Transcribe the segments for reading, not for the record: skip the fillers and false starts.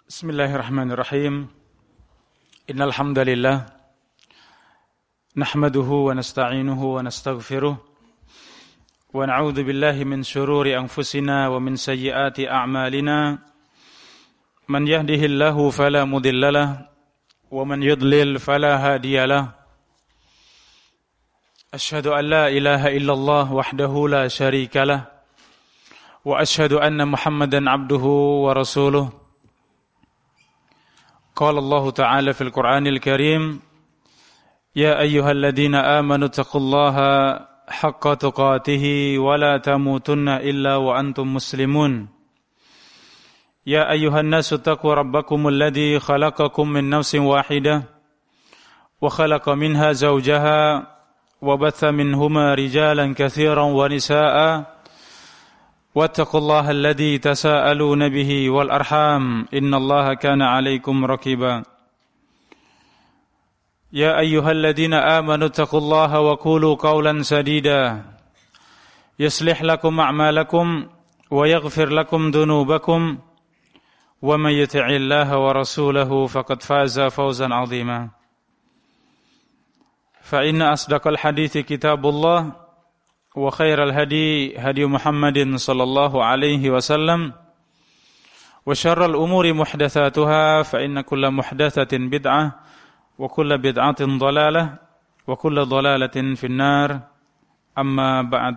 Bismillahirrahmanirrahim. Innal hamdalillah nahmaduhu wa nasta'inuhu wa nastaghfiruh wa na'udzu billahi min shururi anfusina wa min sayyiati a'malina. Man yahdihillahu fala mudhillalah wa man yudlil fala hadiyalah. Ashhadu an la ilaha illallah wahdahu la syarikalah wa ashhadu anna Muhammadan 'abduhu wa rasuluh. Qala Allah Ta'ala fil Qur'anil Karim, Ya ayyuhalladzina amanu taqullaha haqqa tuqatih wa la tamutunna illa wa antum muslimun. Ya ayyuhan nasu taqu rabbakumul ladzi khalaqakum min nafsin wahidah wa khalaqa minha zawjaha wa batha minhuma rijalan katsiran wa nisaa'a. Wattaqullaha alladzi tasaaluna bihi wal arham innallaha kana 'alaikum raqiba. Ya ayyuhalladzina amanu taqullaha wa qulu qawlan sadida yuslih lakum a'malakum wa yaghfir lakum dhunubakum wa may yuti'illaha wa rasulahu faqad faza fawzan 'azima. Fa inna asdaqal hadithi kitabullah wa khairal hadi hadi Muhammadin sallallahu alaihi wasallam wa syarral umuri muhdatsatuha fa inna kulla muhdatsatin bid'ah wa kulla bid'atin dhalalah wa kulla dhalalatin finnar. Amma ba'd.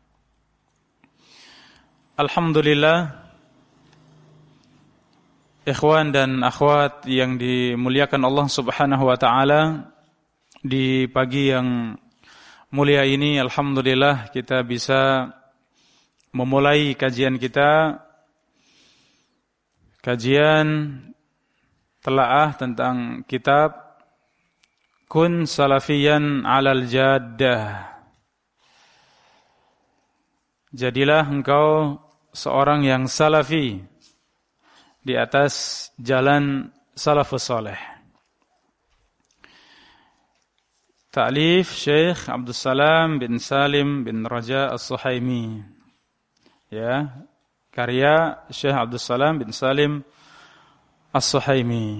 Alhamdulillah, ikhwan dan akhwat yang dimuliakan Allah Subhanahu wa taala, di pagi yang mulia ini alhamdulillah kita bisa memulai kajian kita, kajian telaah tentang kitab Kun Salafiyan 'alal Jaddah. Jadilah engkau seorang yang salafi di atas jalan salafus saleh. Ta'lif Syekh Abdul Salam bin Salim bin Raja As-Suhaimi. Ya, karya Syekh Abdul Salam bin Salim As-Suhaimi.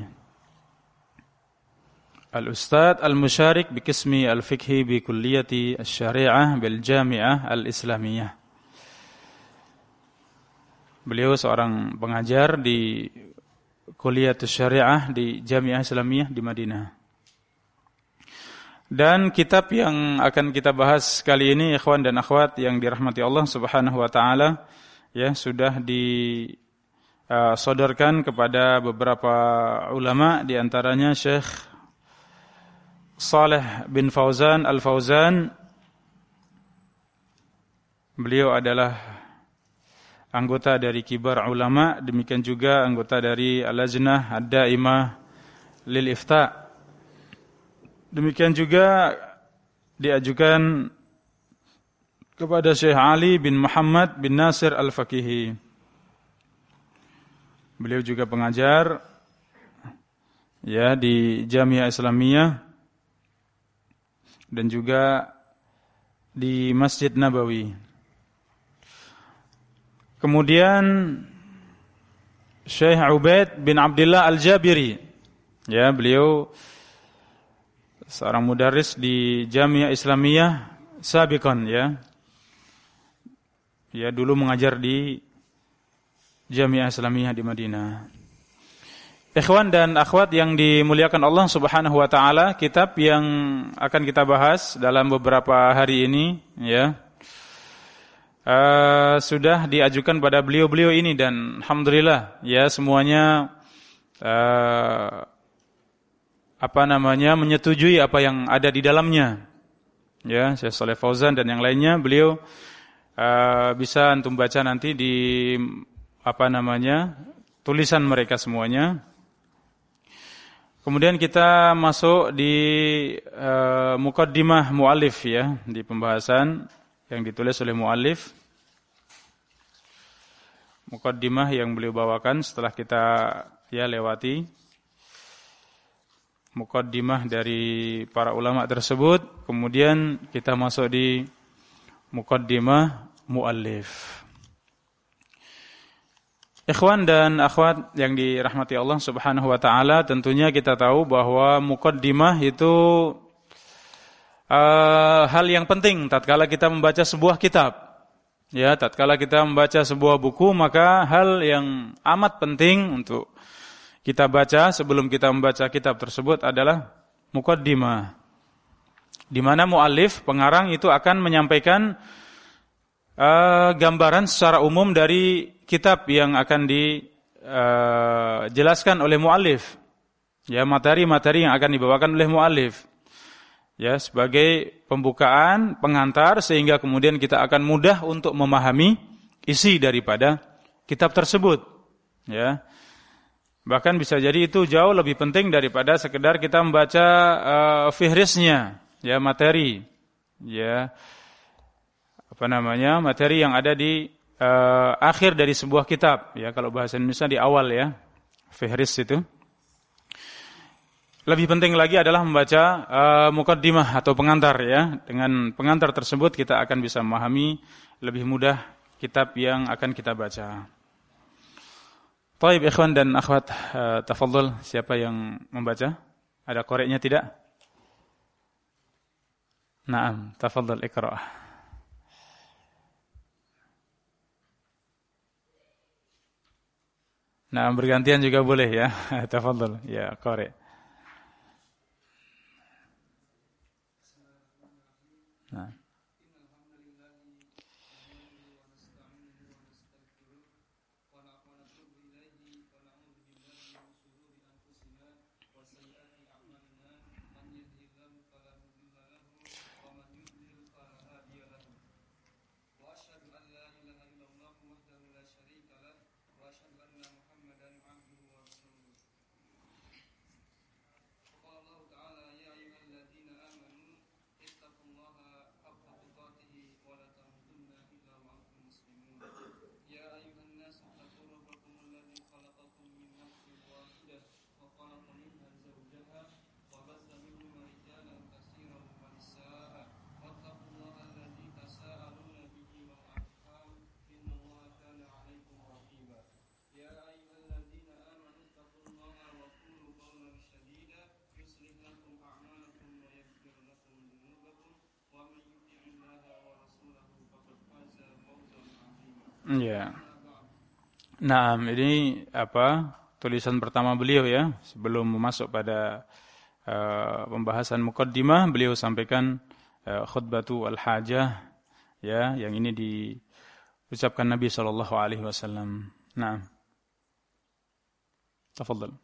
Al-Ustadz Al-Musyarik bi Qismi Al-Fiqhi bi Kulliyati Asy-Syari'ah bil Jami'ah Al-Islamiyah. Beliau seorang pengajar di Kuliyatus Syari'ah di Jami'ah Islamiyah di Madinah. Dan kitab yang akan kita bahas kali ini, ikhwan dan akhwat yang dirahmati Allah Subhanahu wa taala, ya, sudah disodorkan kepada beberapa ulama, di antaranya Syekh Shalih bin Fauzan Al-Fauzan. Beliau adalah anggota dari kibar ulama, demikian juga anggota dari Al-Lajnah Ad-Daimah lil Ifta'. Demikian juga diajukan kepada Syekh Ali bin Muhammad bin Nasir Al-Faqihi. Beliau juga pengajar, ya, di Jami'ah Islamiyah dan juga di Masjid Nabawi. Kemudian Syekh Ubaid bin Abdullah Al-Jabiri, ya, beliau seorang mudarris di Jami'ah Islamiyah sabiqan, ya. Ya, dulu mengajar di Jami'ah Islamiyah di Madinah. Ikhwan dan akhwat yang dimuliakan Allah Subhanahu wa taala, kitab yang akan kita bahas dalam beberapa hari ini, ya, sudah diajukan pada beliau-beliau ini dan alhamdulillah, ya, semuanya menyetujui apa yang ada di dalamnya. Ya, Syekh Shalih Fauzan dan yang lainnya, beliau bisa antum baca nanti di tulisan mereka semuanya. Kemudian kita masuk di muqaddimah muallif, ya, di pembahasan yang ditulis oleh muallif. Muqaddimah yang beliau bawakan setelah kita, ya, lewati muqaddimah dari para ulama tersebut, kemudian kita masuk di muqaddimah muallif. Ikhwan dan akhwat yang dirahmati Allah Subhanahu wa taala, tentunya kita tahu bahwa muqaddimah itu hal yang penting tatkala kita membaca sebuah kitab. Ya, tatkala kita membaca sebuah buku, maka hal yang amat penting untuk kita baca sebelum kita membaca kitab tersebut adalah muqaddimah. Di mana muallif, pengarang itu akan menyampaikan gambaran secara umum dari kitab yang akan dijelaskan oleh muallif. Ya, materi-materi yang akan dibawakan oleh muallif. Ya, sebagai pembukaan, pengantar sehingga kemudian kita akan mudah untuk memahami isi daripada kitab tersebut. Ya. Bahkan bisa jadi itu jauh lebih penting daripada sekedar kita membaca fihrisnya, ya, materi. Ya. Materi yang ada di akhir dari sebuah kitab, ya, kalau bahasa Indonesia di awal, ya, fihris itu. Lebih penting lagi adalah membaca muqaddimah atau pengantar, ya. Dengan pengantar tersebut kita akan bisa memahami lebih mudah kitab yang akan kita baca. Baik, ikhwan dan akhwat, tafadhol, siapa yang membaca? Ada koreknya tidak? Naam, tafadhol iqra'. Nah, bergantian juga boleh, ya. Tafadhol, ya, korek. Nah. Ya. Nah, ini tulisan pertama beliau, ya, sebelum masuk pada pembahasan muqaddimah, beliau sampaikan khutbatu al-hajah, ya, yang ini diucapkan Nabi sallallahu alaihi wasallam. Nah. Tafadhal.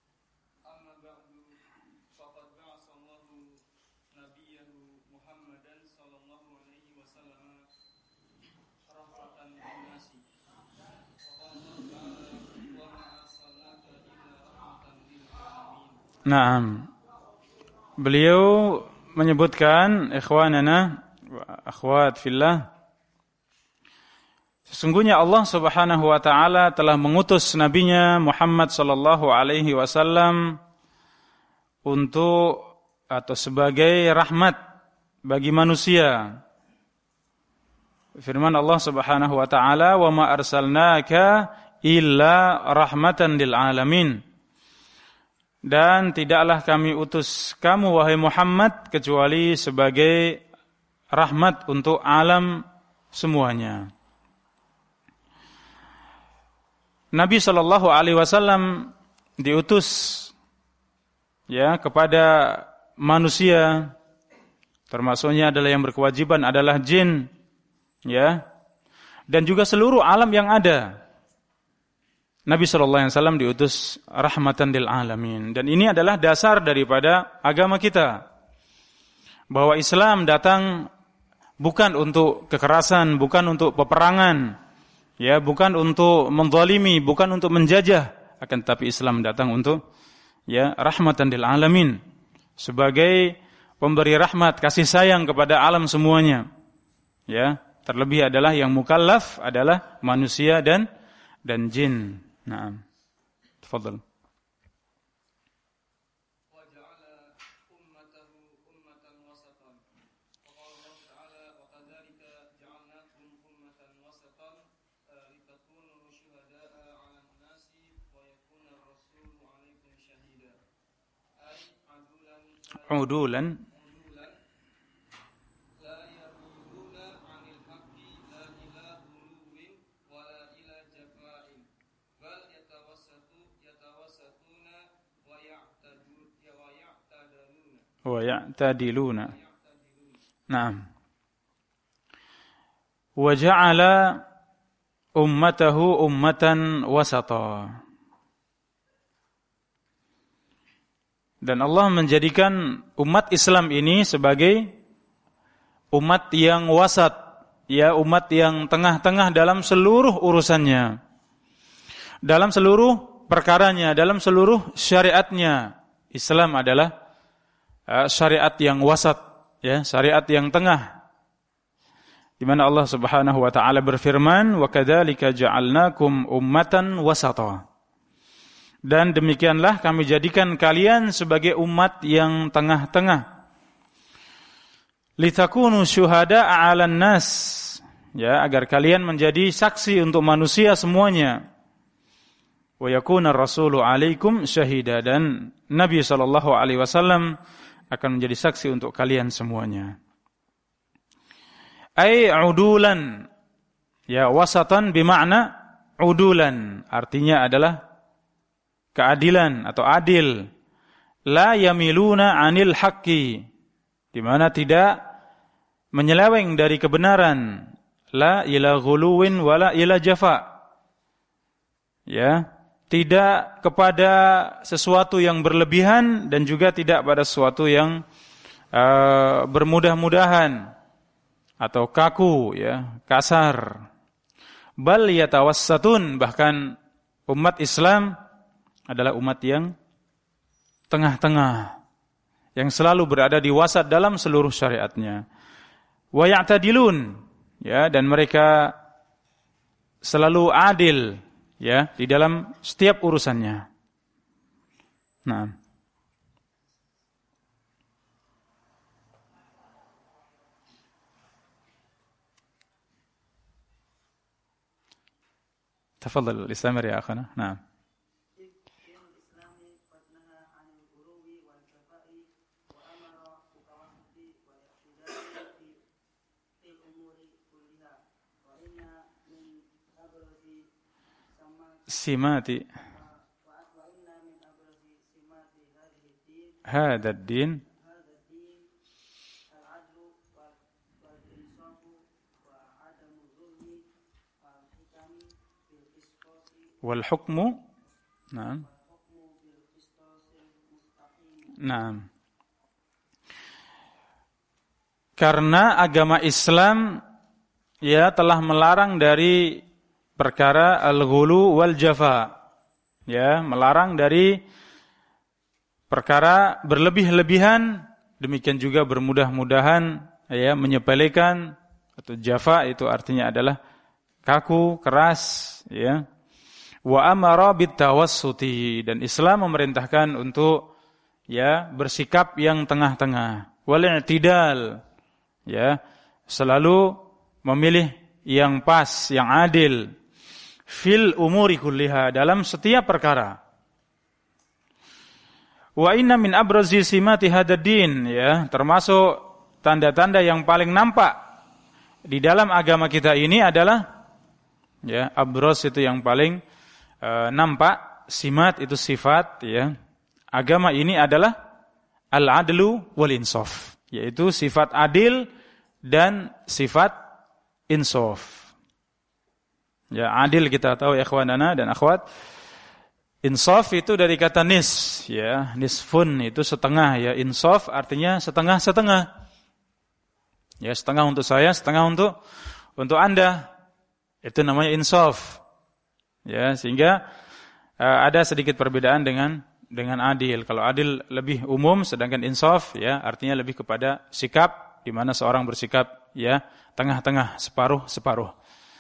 Naam. Beliau menyebutkan, ikhwanana wa akhwat fillah, sesungguhnya Allah Subhanahu wa taala telah mengutus nabinya Muhammad sallallahu alaihi wasallam untuk atau sebagai rahmat bagi manusia. Firman Allah Subhanahu wa taala, "Wa ma arsalnaka illa rahmatan lil alamin." Dan tidaklah kami utus kamu wahai Muhammad kecuali sebagai rahmat untuk alam semuanya. Nabi sallallahu alaihi wasallam diutus, ya, kepada manusia, termasuknya adalah yang berkewajiban adalah jin, ya, dan juga seluruh alam yang ada. Nabi SAW diutus rahmatan lil alamin. Dan ini adalah dasar daripada agama kita. Bahwa Islam datang bukan untuk kekerasan, bukan untuk peperangan, ya, bukan untuk menzalimi, bukan untuk menjajah, akan tetapi Islam datang untuk, ya, rahmatan lil alamin, sebagai pemberi rahmat, kasih sayang kepada alam semuanya. Ya, terlebih adalah yang mukallaf adalah manusia dan jin. Naam. Tafadhal. udulan wa ya'tadiluna. Naam. Wa ja'ala ummatahu ummatan wasata. Dan Allah menjadikan umat Islam ini sebagai umat yang wasat, ya, umat yang tengah-tengah dalam seluruh urusannya, dalam seluruh perkaranya, dalam seluruh syariatnya. Islam adalah syariat yang wasat, ya, syariat yang tengah. Di mana Allah Subhanahu wa taala berfirman, "Wa kadzalika ja'alnakum ummatan wasata." Dan demikianlah kami jadikan kalian sebagai umat yang tengah-tengah. Litakunu syuhada'a 'alan nas, ya, agar kalian menjadi saksi untuk manusia semuanya. Wa yakuna rasulu 'alaikum syahida, dan Nabi sallallahu alaihi wasallam akan menjadi saksi untuk kalian semuanya. Ai udulan, ya, wasatan bimakna udulan, artinya adalah keadilan atau adil. La yamiluna 'anil haqqi, di mana tidak menyeleweng dari kebenaran. La ila ghuluwin wala ila jafa, ya, tidak kepada sesuatu yang berlebihan dan juga tidak pada sesuatu yang bermudah-mudahan atau kaku, ya, kasar. Bal yatawassatun, bahkan umat Islam adalah umat yang tengah-tengah, yang selalu berada di wasat dalam seluruh syariatnya. Wa ya'tadilun, ya, dan mereka selalu adil, ya, di dalam setiap urusannya. Nah, tafadhal istamir ya akhana. Nah, simati hadha ad-din wal hukmu. Naam. Naam. Karena agama Islam, ya, telah melarang dari perkara al-ghulu wal jafa, ya, melarang dari perkara berlebih-lebihan, demikian juga bermudah-mudahan, ya, menyepelekan, atau jafa itu artinya adalah kaku, keras, ya. Wa amara bitawassuti, dan Islam memerintahkan untuk, ya, bersikap yang tengah-tengah. Wal i'tidal, ya, selalu memilih yang pas, yang adil. Fil umuri kulliha, dalam setiap perkara. Wa inna min abrazi simati hadzal din, ya, termasuk tanda-tanda yang paling nampak di dalam agama kita ini adalah, ya, abraz itu yang paling nampak, simat itu sifat, ya. Agama ini adalah al-adlu wal insaf, yaitu sifat adil dan sifat insaf. Ya, adil kita tahu, ya, ikhwanana dan akhwat. Insaf itu dari kata nis, ya, nisfun itu setengah, ya. Insaf artinya setengah-setengah. Ya, setengah untuk saya, setengah untuk Anda. Itu namanya insaf. Ya, sehingga ada sedikit perbedaan dengan adil. Kalau adil lebih umum, sedangkan insaf, ya, artinya lebih kepada sikap, di mana seorang bersikap, ya, tengah-tengah, separuh-separuh.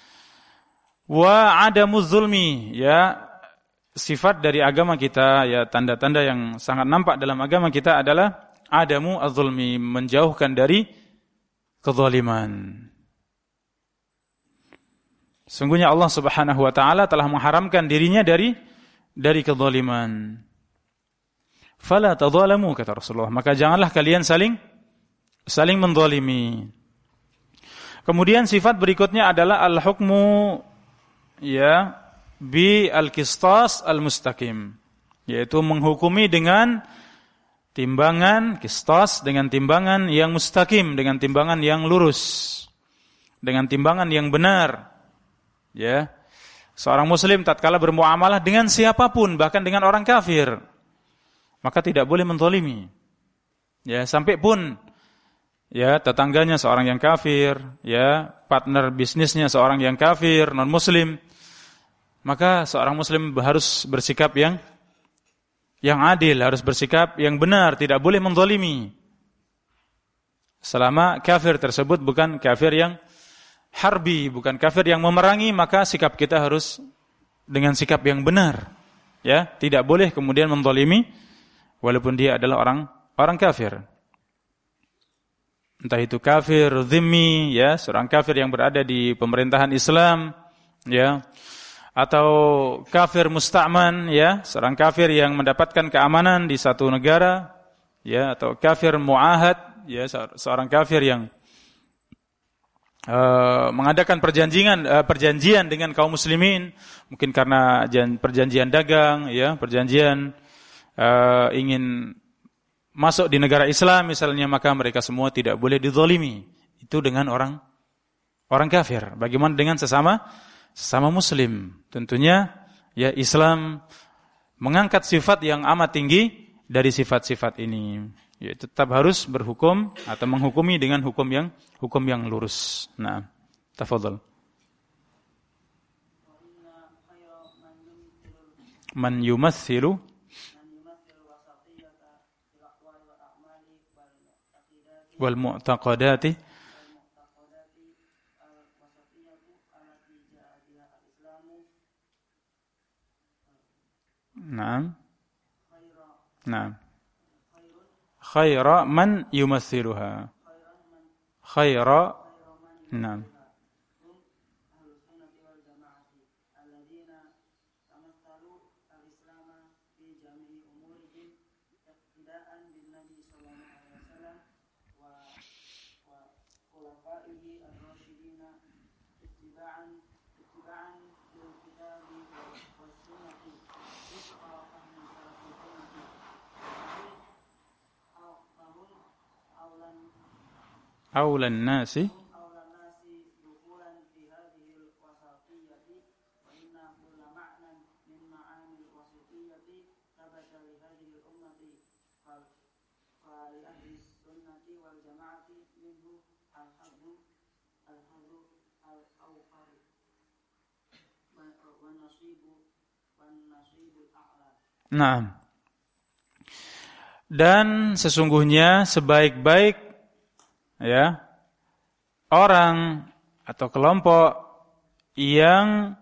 Wa adamuz zulmi, ya, sifat dari agama kita, ya, tanda-tanda yang sangat nampak dalam agama kita adalah adamu az-zulmi, menjauhkan dari kezaliman. Sungguhnya Allah Subhanahu wa taala telah mengharamkan dirinya dari kezaliman. Fala tadzalamu, kata Rasulullah, maka janganlah kalian saling menzalimi. Kemudian sifat berikutnya adalah al-hukmu ya bi al-qistas al-mustaqim, yaitu menghukumi dengan timbangan qistas, dengan timbangan yang mustaqim, dengan timbangan yang lurus, dengan timbangan yang benar. Ya. Seorang muslim tatkala bermuamalah dengan siapapun, bahkan dengan orang kafir, maka tidak boleh menzalimi. Ya, sampai pun ya tetangganya seorang yang kafir, ya partner bisnisnya seorang yang kafir, non muslim, maka seorang muslim harus bersikap yang adil, harus bersikap yang benar, tidak boleh menzalimi. Selama kafir tersebut bukan kafir yang harbi, bukan kafir yang memerangi, maka sikap kita harus dengan sikap yang benar. Ya, tidak boleh kemudian menzalimi walaupun dia adalah orang kafir. Entah itu kafir dhimmi, ya, seorang kafir yang berada di pemerintahan Islam, ya, atau kafir musta'man, ya, seorang kafir yang mendapatkan keamanan di satu negara, ya, atau kafir mu'ahad, ya, seorang kafir yang mengadakan perjanjian dengan kaum muslimin, mungkin karena perjanjian dagang, ya, perjanjian ingin masuk di negara Islam misalnya, maka mereka semua tidak boleh dizalimi. Itu dengan orang kafir. Bagaimana dengan sesama muslim? Tentunya ya Islam mengangkat sifat yang amat tinggi dari sifat-sifat ini. Ya, tetap harus berhukum atau menghukumi dengan hukum yang lurus. Nah, tafadhal. Man yumathilu wal mu'taqadati Naam. Naam. Khaira man yumathiluha. Khaira. Naam. Aulan nasi Nah, dan sesungguhnya sebaik-baik ya orang atau kelompok yang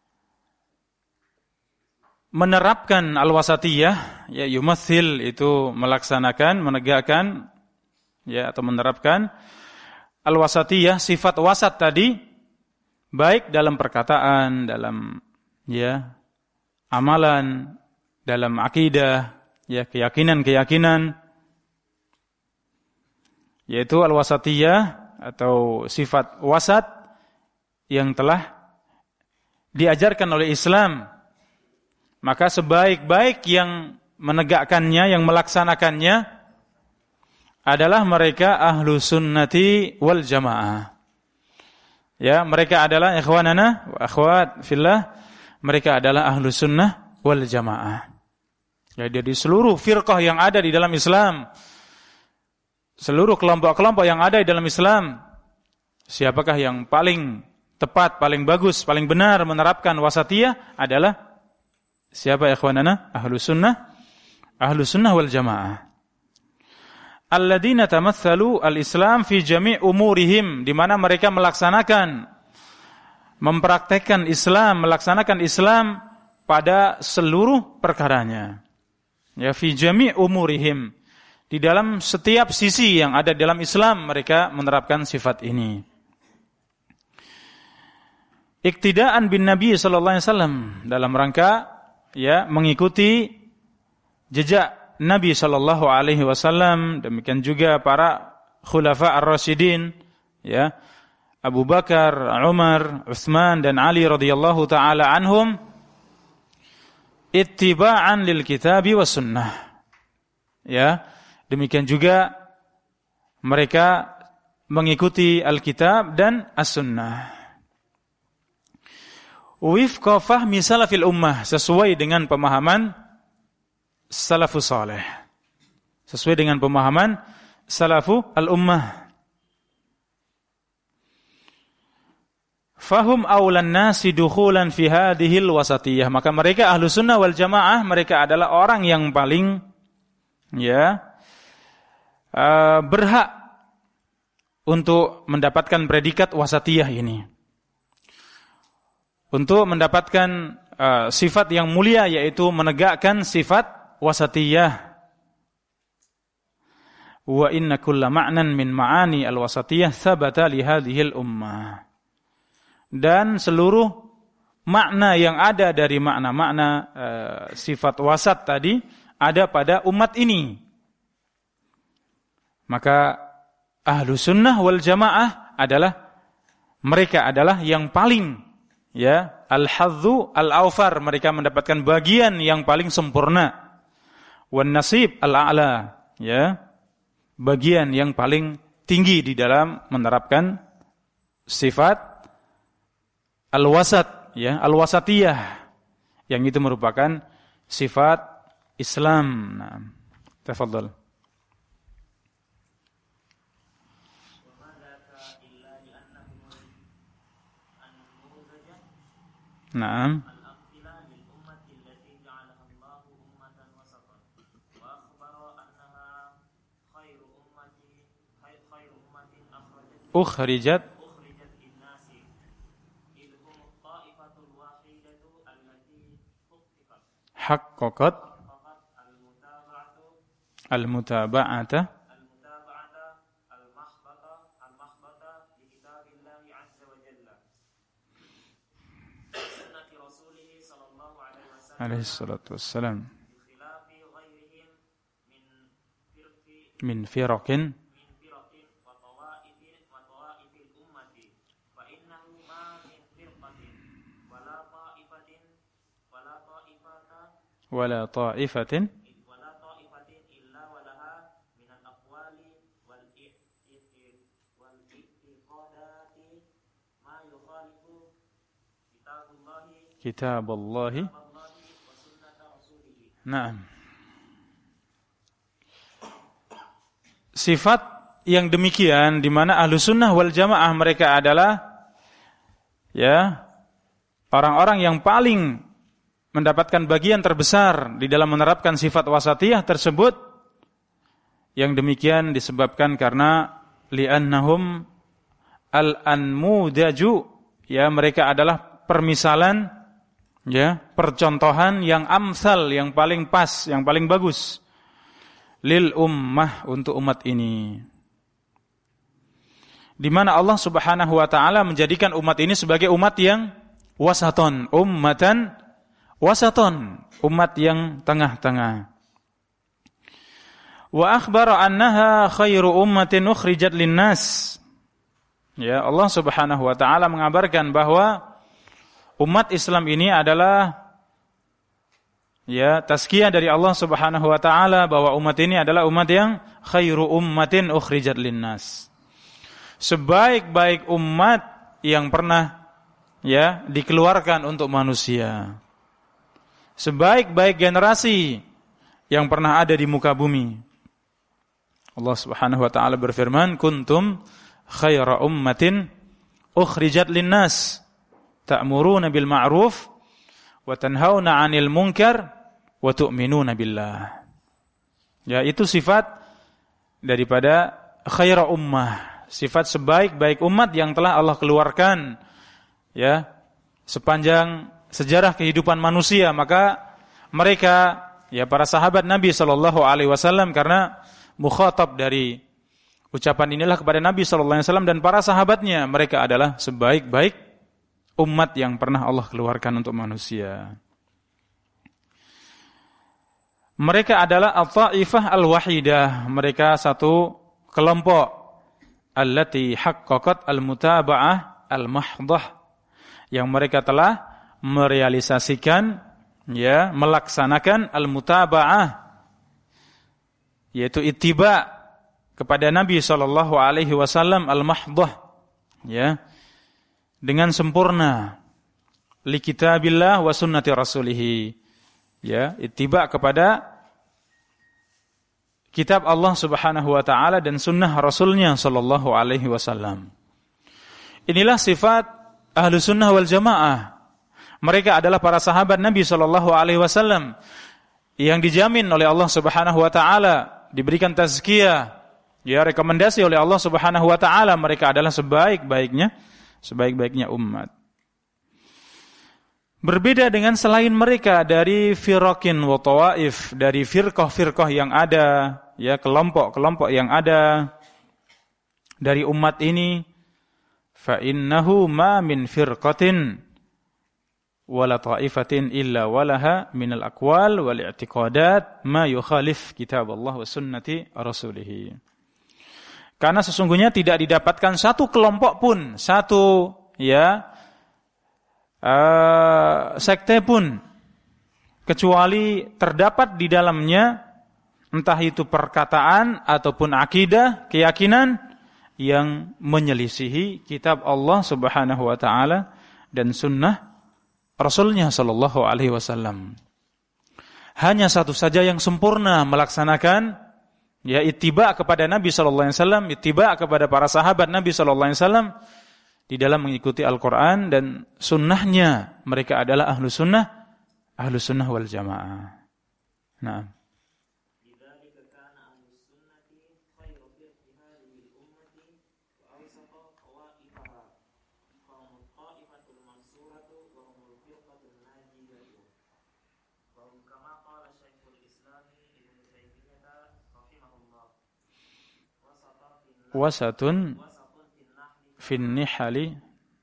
menerapkan al-wasatiyah, ya yumathil itu melaksanakan, menegakkan, ya atau menerapkan al-wasatiyah, sifat wasat tadi, baik dalam perkataan, dalam ya amalan, dalam akidah, ya keyakinan, yaitu al-wasatiyah atau sifat wasat yang telah diajarkan oleh Islam. Maka sebaik-baik yang menegakkannya, yang melaksanakannya adalah mereka ahlu sunnati wal jamaah. Ya, mereka adalah ikhwanana wa akhwat fillah, mereka adalah ahlu sunnah wal jamaah. Ya, jadi seluruh firqah yang ada di dalam Islam, seluruh kelompok-kelompok yang ada di dalam Islam, siapakah yang paling tepat, paling bagus, paling benar menerapkan wasatiyah adalah siapa ikhwanana? Ahlus sunnah wal jamaah. Alladzina tamatsalu al-Islam fi jami' umurihim, di mana mereka mempraktekkan Islam, melaksanakan Islam pada seluruh perkaranya. Ya, fi jami' umurihim, di dalam setiap sisi yang ada dalam Islam mereka menerapkan sifat ini. Iktidaan bin Nabi sallallahu alaihi wasallam, dalam rangka ya mengikuti jejak Nabi sallallahu alaihi wasallam, demikian juga para khulafa ar-rasyidin, ya, Abu Bakar, Umar, Utsman dan Ali radhiyallahu taala anhum, ittiba'an lil kitabi was sunnah. Ya, demikian juga mereka mengikuti Alkitab dan As-Sunnah. Wifqa fahmi salafil ummah, sesuai dengan pemahaman salafus salih. Sesuai dengan pemahaman salafu al-ummah. Fahum awlan nasi dukhulan fi hadhil wasatiyah. Maka mereka ahlu sunnah wal jamaah, mereka adalah orang yang paling berhak untuk mendapatkan predikat wasatiyah ini, untuk mendapatkan sifat yang mulia, yaitu menegakkan sifat wasatiyah. Wa inna kulla ma'nan min ma'ani al-wasatiyah thabata li hadhil ummah. Dan seluruh makna yang ada dari makna-makna sifat wasat tadi ada pada umat ini. Maka ahlu sunnah wal jamaah mereka adalah yang paling al-hadzu al-awfar, mereka mendapatkan bagian yang paling sempurna. Wan nasib al-a'la, bagian yang paling tinggi di dalam menerapkan sifat al-wasat, al-wasatiyah, yang itu merupakan sifat Islam. Nah, tafadhal. Naam. Ukhrijat haqqaqat al-mutaba'ata alaihi salatu wassalam min firaqin wala ta'ifatin illa walaha min al-aqwali wal i'tiqadati ma yukhalifu kitaballahi. Naam. Sifat yang demikian di mana ahlu sunnah wal jamaah mereka adalah orang-orang yang paling mendapatkan bagian terbesar di dalam menerapkan sifat wasatiyah tersebut. Yang demikian disebabkan karena li'annahum al-anmudaju, mereka adalah permisalan, percontohan yang amsal, yang paling pas, yang paling bagus lil ummah, untuk umat ini, di mana Allah Subhanahu wa taala menjadikan umat ini sebagai umat yang wasaton, ummatan wasaton, umat yang tengah-tengah. Wa akhbara annaha khairu ummatin ukhrijat linnas. Allah Subhanahu wa taala mengabarkan bahwa umat Islam ini adalah tazkiyah dari Allah Subhanahu wa taala, bahwa umat ini adalah umat yang khairu ummatin ukhrijat linnas. Sebaik-baik umat yang pernah dikeluarkan untuk manusia. Sebaik-baik generasi yang pernah ada di muka bumi. Allah Subhanahu wa taala berfirman, kuntum khaira ummatin ukhrijat linnas ta'muruna bil ma'ruf wa tanhauna 'anil munkar wa tu'minuna billah. Itu sifat daripada khaira ummah, sifat sebaik-baik umat yang telah Allah keluarkan sepanjang sejarah kehidupan manusia. Maka mereka para sahabat Nabi sallallahu alaihi wasallam, karena mukhatab dari ucapan inilah kepada Nabi sallallahu alaihi wasallam dan para sahabatnya, mereka adalah sebaik-baik umat yang pernah Allah keluarkan untuk manusia. Mereka adalah at-ta'ifah al-wahidah, mereka satu kelompok. Allati haqqaqat al-mutaba'ah al-mahdhah, yang mereka telah merealisasikan, ya, melaksanakan al-mutaba'ah, yaitu ittiba kepada Nabi sallallahu alaihi wasallam al-mahdhah, ya, dengan sempurna, li kitabillah wa sunnati rasulih, ya, ittiba kepada kitab Allah Subhanahu wa taala dan sunnah Rasulnya sallallahu alaihi wasallam. Inilah sifat Ahlus Sunnah wal Jamaah. Mereka adalah para sahabat Nabi sallallahu alaihi wasallam yang dijamin oleh Allah Subhanahu wa taala, diberikan tazkiyah, ya, rekomendasi oleh Allah Subhanahu wa taala, mereka adalah sebaik-baiknya umat. Berbeda dengan selain mereka dari firaqin wa tawaif, dari firqah-firqah yang ada, ya, kelompok-kelompok yang ada dari umat ini. Fa innahu ma min firqatin wala ta'ifatin illa walaha minal aqwal wal i'tiqadat ma yukhalif kitab Allah wa sunnati rasulih. Karena sesungguhnya tidak didapatkan satu kelompok pun, satu, ya, sekte pun, kecuali terdapat di dalamnya entah itu perkataan ataupun akidah, keyakinan yang menyelisihi kitab Allah Subhanahu wa taala dan sunnah Rasulnya sallallahu alaihi wasallam. Hanya satu saja yang sempurna melaksanakan, ya, ittiba kepada Nabi sallallahu alaihi wasallam, ittiba kepada para sahabat Nabi sallallahu alaihi wasallam di dalam mengikuti Al-Quran dan sunnahnya. Mereka adalah Ahlus Sunnah wal Jamaah. Nah, wasatun fin nihali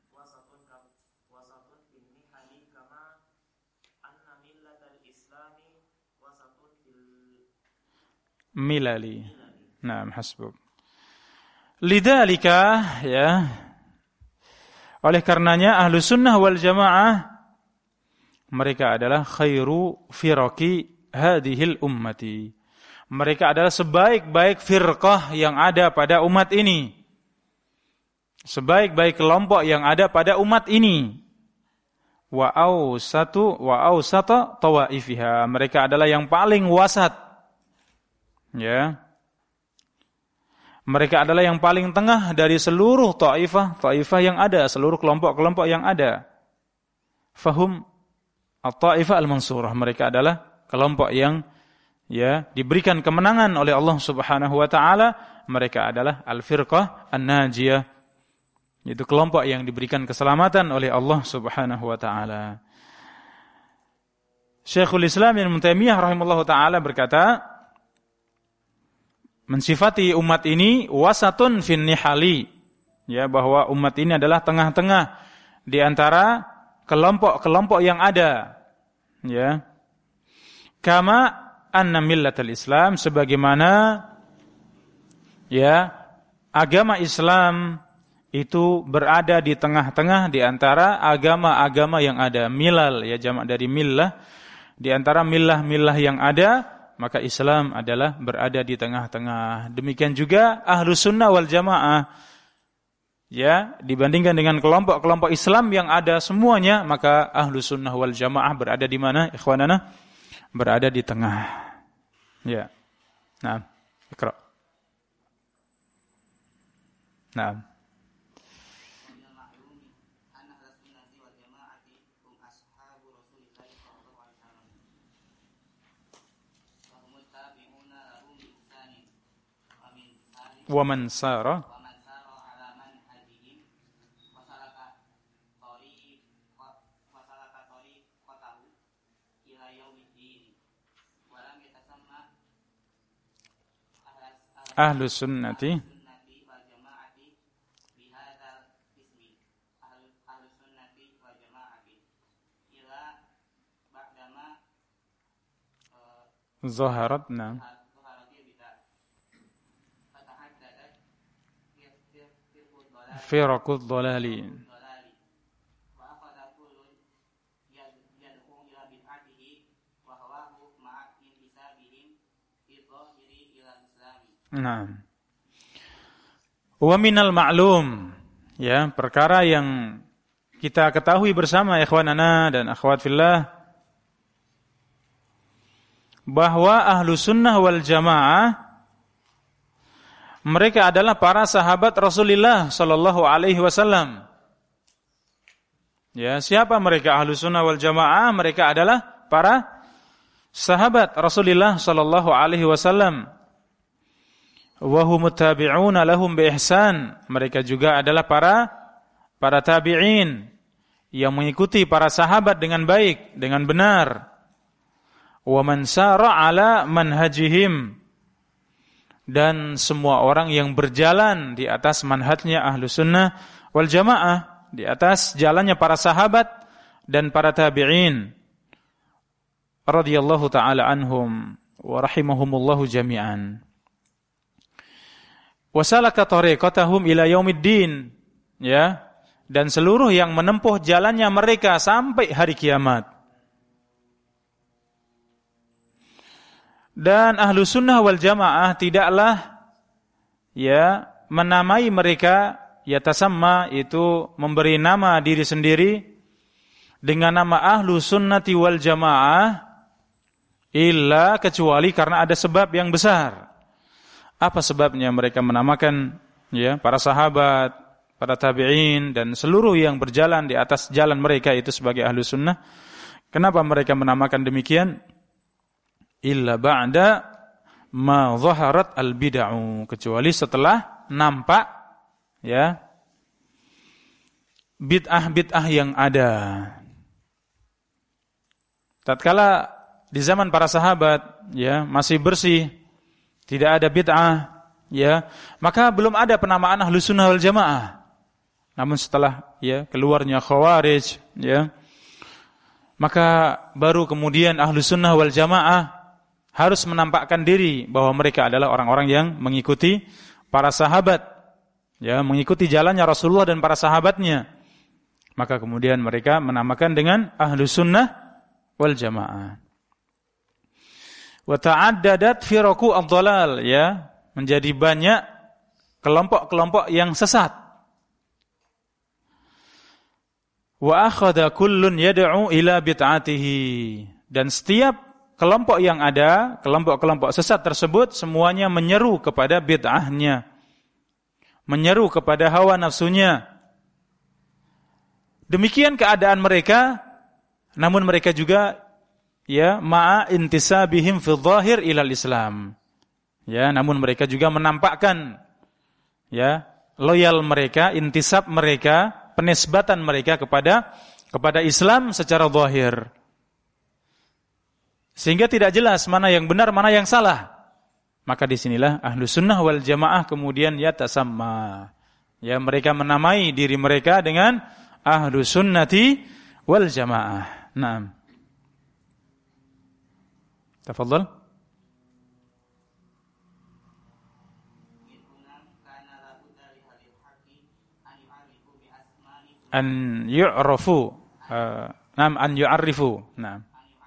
milali. Naam, hasbuk. Lidzalika, ya, oleh karenanya Ahlus Sunnah wal Jamaah mereka adalah khairu firaqi hadhil ummati. Mereka adalah sebaik-baik firqah yang ada pada umat ini, sebaik-baik kelompok yang ada pada umat ini. Wa awsata tawaifiha, mereka adalah yang paling wasat, ya, mereka adalah yang paling tengah dari seluruh taifah yang ada, seluruh kelompok-kelompok yang ada. Fahum at-taifah al-mansurah, mereka adalah kelompok yang, ya, diberikan kemenangan oleh Allah Subhanahu wa taala. Mereka adalah al-firqah an-najiyah, yaitu kelompok yang diberikan keselamatan oleh Allah Subhanahu wa taala. Syekhul Islam Ibnu Taimiyah rahimahullahu taala berkata, mensifati umat ini wasatun fin nihali, ya, bahwa umat ini adalah tengah-tengah di antara kelompok-kelompok yang ada, ya. Kama anna millatal Islam, sebagaimana, ya, agama Islam itu berada di tengah-tengah di antara agama-agama yang ada. Milal, ya, jamak dari millah. Di antara millah-millah yang ada, maka Islam adalah berada di tengah-tengah. Demikian juga Ahlus Sunnah wal Jamaah, ya, dibandingkan dengan kelompok-kelompok Islam yang ada semuanya, maka Ahlus Sunnah wal Jamaah berada di mana, ikhwanana? Berada di tengah. Ya. Nah, Iqra. Nah. Wa man sara Ahlus Sunnati zaharat, nah. Firaqud dhalali. Nah. Wa minal ma'lum, ya, perkara yang kita ketahui bersama ikhwanana dan akhwat fillah, bahwa ahlu sunnah wal jamaah mereka adalah para sahabat Rasulullah sallallahu alaihi wasallam. Ya, siapa mereka ahlu sunnah wal jamaah? Mereka adalah para sahabat Rasulullah sallallahu alaihi wasallam. Wa humut tabi'una lahum bi ihsan. Mereka juga adalah para tabi'in yang mengikuti para sahabat dengan baik, dengan benar. Wa man sara ala manhajihim, dan semua orang yang berjalan di atas manhajnya ahlu sunnah wal jamaah, di atas jalannya para sahabat dan para tabi'in radhiyallahu ta'ala anhum wa rahimahumullahu jami'an. Wasalaka tariqatahum ila yaumiddin, ya, dan seluruh yang menempuh jalannya mereka sampai hari kiamat. Dan ahlu sunnah wal jamaah tidaklah, ya, menamai mereka, ya, tasamma itu memberi nama diri sendiri dengan nama ahlu sunnati wal jamaah illa kecuali karena ada sebab yang besar. Apa sebabnya mereka menamakan, ya, para sahabat, para tabi'in dan seluruh yang berjalan di atas jalan mereka itu sebagai ahlu sunnah? Kenapa mereka menamakan demikian? Illa ba'da ma zaharat al-bid'ah, kecuali setelah nampak, ya, bid'ah-bid'ah yang ada. Tatkala di zaman para sahabat, ya, masih bersih, tidak ada bid'ah, ya, maka belum ada penamaan ahlu sunnah wal jamaah. Namun setelah, ya, keluarnya khawarij, ya, maka baru kemudian ahlu sunnah wal jamaah harus menampakkan diri bahwa mereka adalah orang-orang yang mengikuti para sahabat, ya, mengikuti jalannya Rasulullah dan para sahabatnya. Maka kemudian mereka menamakan dengan ahlu sunnah wal jamaah. Wa ta'addadat firaqu ad-dhalal, ya, menjadi banyak kelompok-kelompok yang sesat. Wa akhadha kullun yad'u ila bid'atihi, dan setiap kelompok yang ada, kelompok-kelompok sesat tersebut semuanya menyeru kepada bid'ahnya, menyeru kepada hawa nafsunya. Demikian keadaan mereka, namun mereka juga, ya, ma'a intisabihim fi dhahir ilal Islam. Ya, namun mereka juga menampakkan, ya, loyal mereka, intisab mereka, penisbatan mereka kepada Islam secara zahir. Sehingga tidak jelas mana yang benar, mana yang salah. Maka disinilah ahlu sunnah wal jamaah kemudian yatasamma, ya, mereka menamai diri mereka dengan ahlu sunnati wal jamaah. Naam. Tafadhal. An yu'rafu, naam, an yu'arrifu, naam.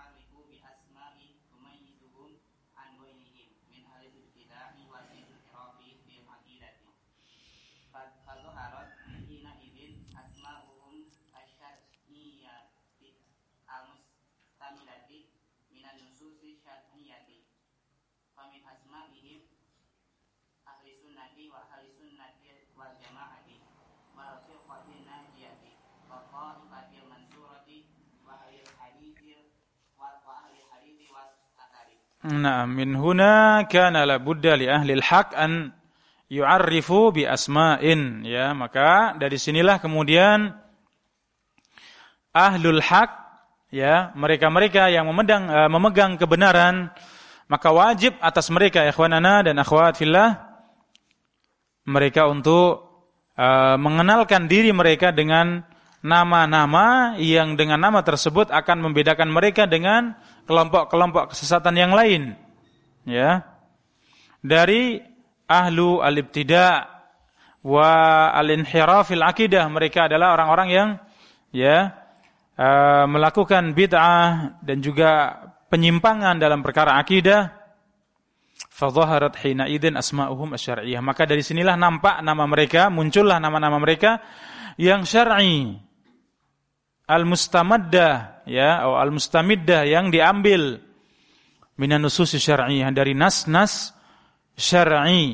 Nah, min huna kana la budda li ahli al-haq an yu'arrifu bi asma'in, ya, maka dari sinilah kemudian ahlul haq, ya, mereka-mereka yang memegang kebenaran, maka wajib atas mereka, ikhwanana dan akhwat fillah, mereka untuk mengenalkan diri mereka dengan nama-nama yang dengan nama tersebut akan membedakan mereka dengan kelompok-kelompok kesesatan yang lain. ya, dari ahlu al-ibtida' wa al-inhirafil akidah. Mereka adalah orang-orang yang ya melakukan bid'ah dan juga penyimpangan dalam perkara akidah. Fadhaharat hina idzin asma'uhum asy-syar'iyyah. Maka dari sinilah nampak nama mereka, muncullah nama-nama mereka yang syar'i. Al-mustamaddah ya, atau al-mustamiddah yang diambil minan nusus syar'iyyah, dari nas-nas syar'i.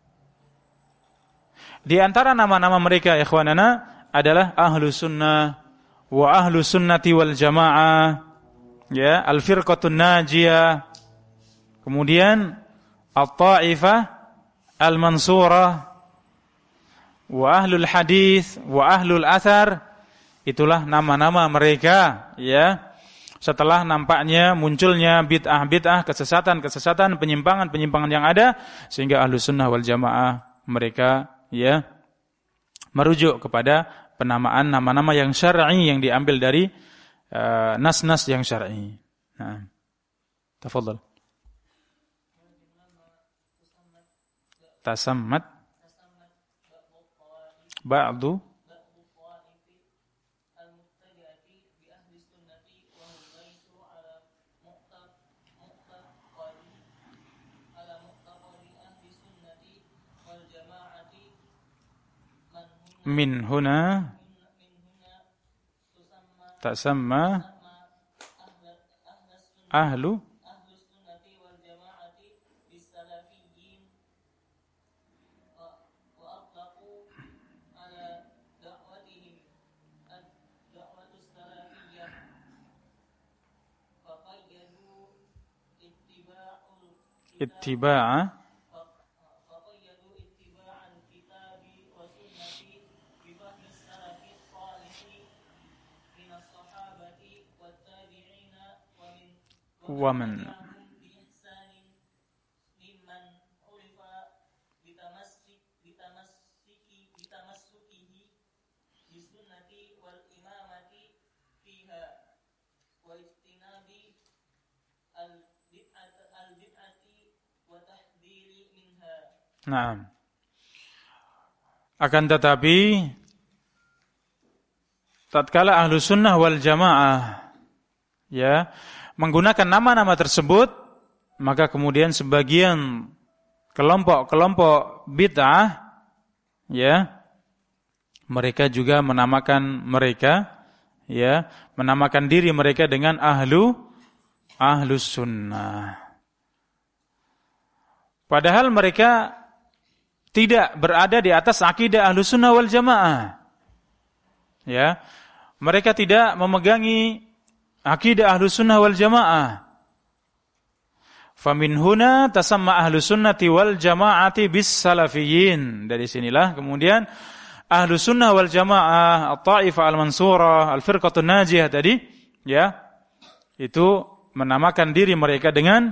Di antara nama-nama mereka ikhwanana adalah ahlu sunnah wa ahlu sunnati wal jamaah, ya, al-firqatun najiyah, kemudian at-ta'ifah al-mansurah, wa ahlul hadis wa ahlul athar. Itulah nama-nama mereka, ya. Setelah nampaknya munculnya bid'ah-bid'ah, kesesatan-kesesatan, penyimpangan-penyimpangan yang ada, sehingga ahlu sunnah wal jamaah mereka ya merujuk kepada penamaan nama-nama yang syar'i yang diambil dari nas-nas yang syar'i. Nah, tafadhal. Tasammat ba'du min huna tasamma ahlu ittiba'a wa man Nah, akan tetapi tatkala ahlu sunnah wal jamaah ya menggunakan nama-nama tersebut, maka kemudian sebagian kelompok-kelompok bid'ah ya mereka juga menamakan diri mereka dengan ahlus sunnah. Padahal mereka tidak berada di atas akidah ahlus sunnah wal jamaah. Ya, mereka tidak memegangi akidah ahlus sunnah wal jamaah. Famin huna tasamma ahlus sunnati wal jamaati bis salafiyyin. Dari sinilah kemudian ahlus sunnah wal jamaah, at-ta'ifah al-mansurah, al-firqatun najiyah tadi, ya, itu menamakan diri mereka dengan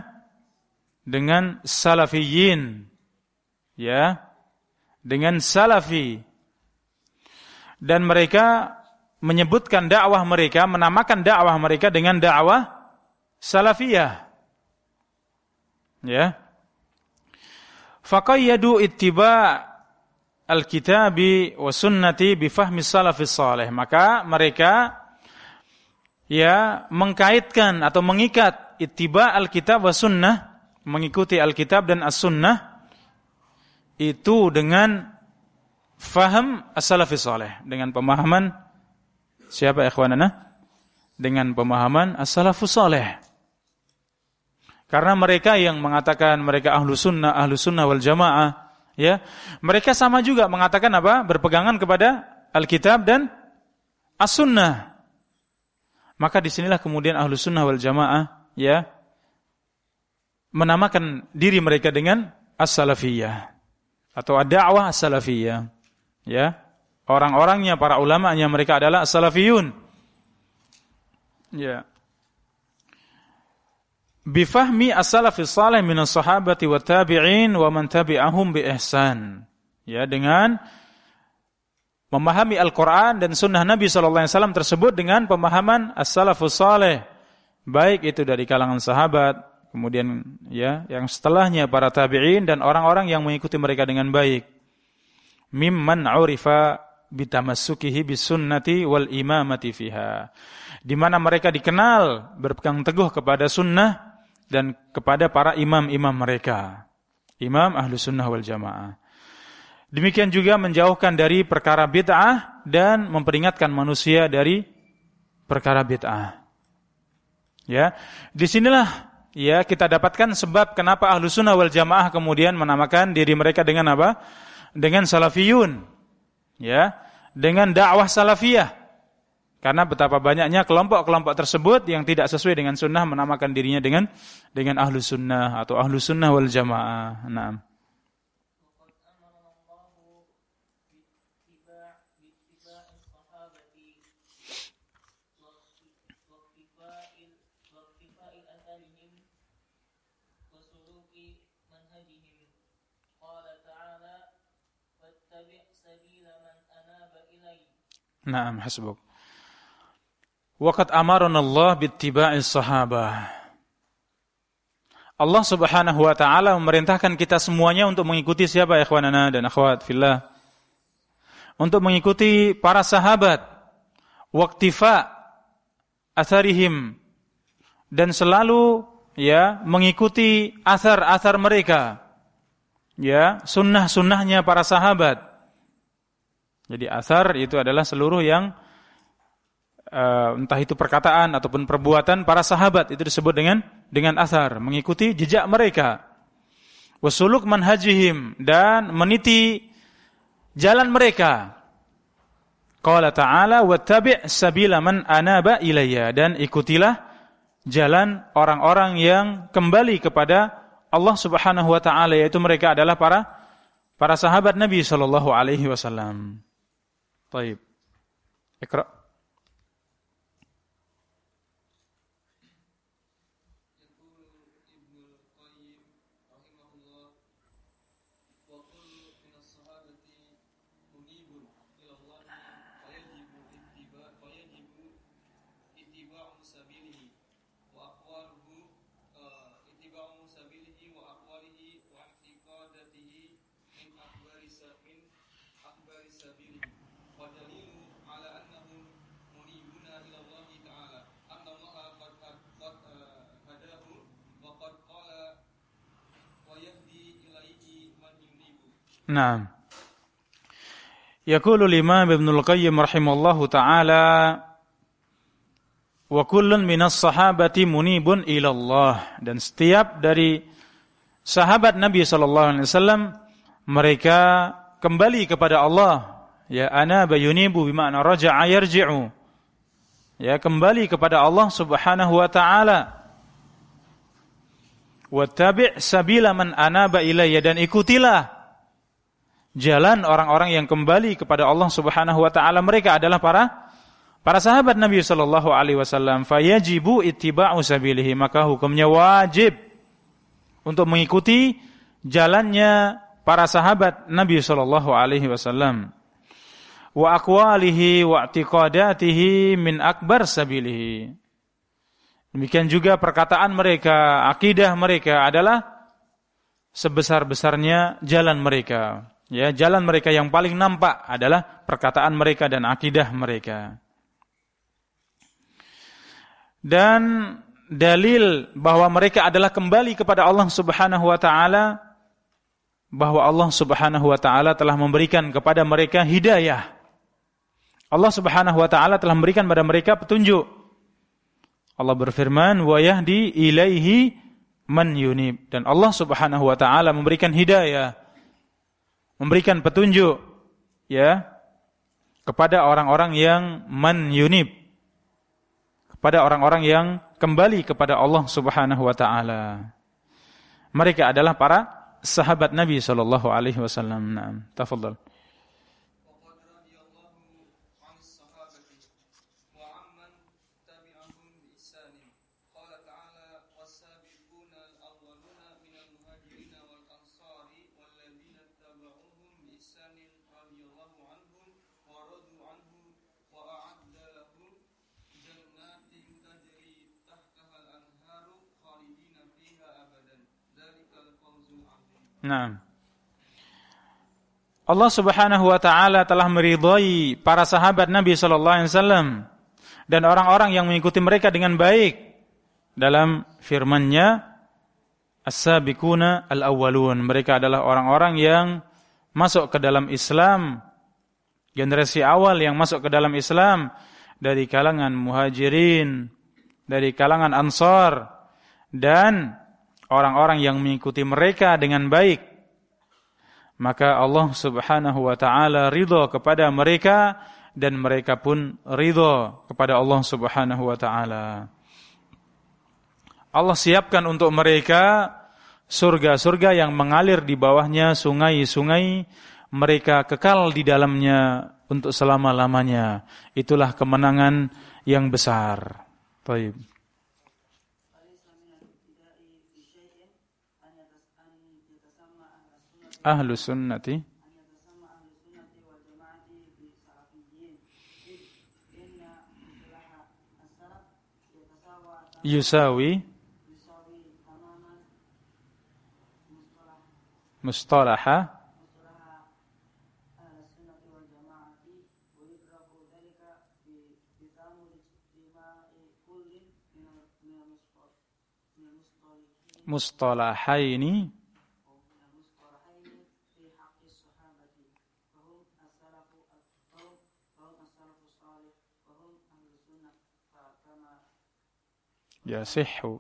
salafiyyin, ya, dengan salafi. Dan mereka menyebutkan dakwah mereka, menamakan dakwah mereka dengan dakwah salafiyah. Ya. Faqayyadu ittiba' al-kitabi wa sunnati bi fahmi salafis salih. Maka mereka ya mengkaitkan atau mengikat ittiba' al-kitab wa sunnah, mengikuti al-kitab dan as-sunnah itu dengan faham as-salafis salih, dengan pemahaman siapa ikhwanana? Dengan pemahaman as-salafus salih. Karena mereka yang mengatakan mereka ahlu sunnah wal jamaah, ya, mereka sama juga mengatakan apa? Berpegangan kepada Alkitab dan as-sunnah. Maka disinilah kemudian ahlu sunnah wal jamaah, ya, menamakan diri mereka dengan as-salafiyah atau ad-da'wah as-salafiyah. Ya, orang-orangnya, para ulamanya mereka adalah as-salafiyun. Ya. Bifahmi as-salafis salih minas sahabati wat tabi'in wa man tabi'ahum bi ihsan. Ya, dengan memahami Al-Qur'an dan sunnah Nabi sallallahu alaihi wasallam tersebut dengan pemahaman as-salafus salih, baik itu dari kalangan sahabat, kemudian ya yang setelahnya para tabi'in dan orang-orang yang mengikuti mereka dengan baik. Mimman 'urifa bitamassukihi bisunnati wal imamati fiha. Di mana mereka dikenal berpegang teguh kepada sunnah dan kepada para imam-imam mereka. Imam Ahlus Sunnah wal Jamaah. Demikian juga menjauhkan dari perkara bid'ah dan memperingatkan manusia dari perkara bid'ah. Ya, disinilah ya kita dapatkan sebab kenapa Ahlus Sunnah wal Jamaah kemudian menamakan diri mereka dengan apa? Dengan salafiyun. Ya, dengan dakwah salafiyah. Karena betapa banyaknya kelompok-kelompok tersebut yang tidak sesuai dengan sunnah menamakan dirinya dengan Ahlus Sunnah atau Ahlus Sunnah wal Jamaah. Naam. Naam, hasbuk. Waqad amarana Allah bittiba'is sahabah. Allah Subhanahu wa taala memerintahkan kita semuanya untuk mengikuti siapa ya ikhwanana dan akhwat fillah? Untuk mengikuti para sahabat, waqtifa atharihim, dan selalu ya mengikuti athar-athar mereka. Ya, sunnah-sunnahnya para sahabat. Jadi athar itu adalah seluruh yang entah itu perkataan ataupun perbuatan para sahabat, itu disebut dengan athar, mengikuti jejak mereka. Wasuluk manhajihim, dan meniti jalan mereka. Qala ta'ala wattabi' sabila man anaba ilayya, dan ikutilah jalan orang-orang yang kembali kepada Allah Subhanahu wa taala, yaitu mereka adalah para sahabat Nabi sallallahu alaihi wasallam. Baik. Iqra. Naam. Yaqulu Imam Ibnul Qayyim rahimallahu taala wa kullun minas sahabati munibun ila Allah, dan setiap dari sahabat Nabi sallallahu alaihi wasallam mereka kembali kepada Allah. Ya, ana bayunibu bima'na raja'a yarji'u. Ya, kembali kepada Allah Subhanahu wa taala. Wattabi' sabila man anaba ilayya, dan ikutilah jalan orang-orang yang kembali kepada Allah Subhanahu wa taala. Mereka adalah para sahabat Nabi sallallahu alaihi wasallam. Fayajibu ittiba'u sabilihi, maka hukumnya wajib untuk mengikuti jalannya para sahabat Nabi sallallahu alaihi wasallam. Wa aqwalihi wa i'tiqadatihi min akbar sabilihi. Demikian juga perkataan mereka, akidah mereka adalah sebesar-besarnya jalan mereka. Ya, jalan mereka yang paling nampak adalah perkataan mereka dan akidah mereka. Dan dalil bahwa mereka adalah kembali kepada Allah Subhanahu wa taala, bahwa Allah Subhanahu wa taala telah memberikan kepada mereka hidayah. Allah Subhanahu wa taala telah memberikan kepada mereka petunjuk. Allah berfirman, "Wa yahdi ilaihi man yunib." Dan Allah Subhanahu wa taala memberikan hidayah, memberikan petunjuk ya kepada orang-orang yang man yunib, kepada orang-orang yang kembali kepada Allah Subhanahu wa taala. Mereka adalah para sahabat Nabi sallallahu alaihi wasallam. Naam, tafadhal. Nah, Allah Subhanahu wa taala telah meridhai para sahabat Nabi sallallahu alaihi wasallam dan orang-orang yang mengikuti mereka dengan baik dalam firman-Nya as-sabiquna al-awwalun. Mereka adalah orang-orang yang masuk ke dalam Islam, generasi awal yang masuk ke dalam Islam dari kalangan muhajirin, dari kalangan ansar dan orang-orang yang mengikuti mereka dengan baik. Maka Allah Subhanahu wa taala ridha kepada mereka dan mereka pun ridha kepada Allah Subhanahu wa taala. Allah siapkan untuk mereka surga-surga yang mengalir di bawahnya sungai-sungai, mereka kekal di dalamnya untuk selama-lamanya. Itulah kemenangan yang besar. Baik. Ahlu sunnati yusawi mustalaha mustalahaini yasihhu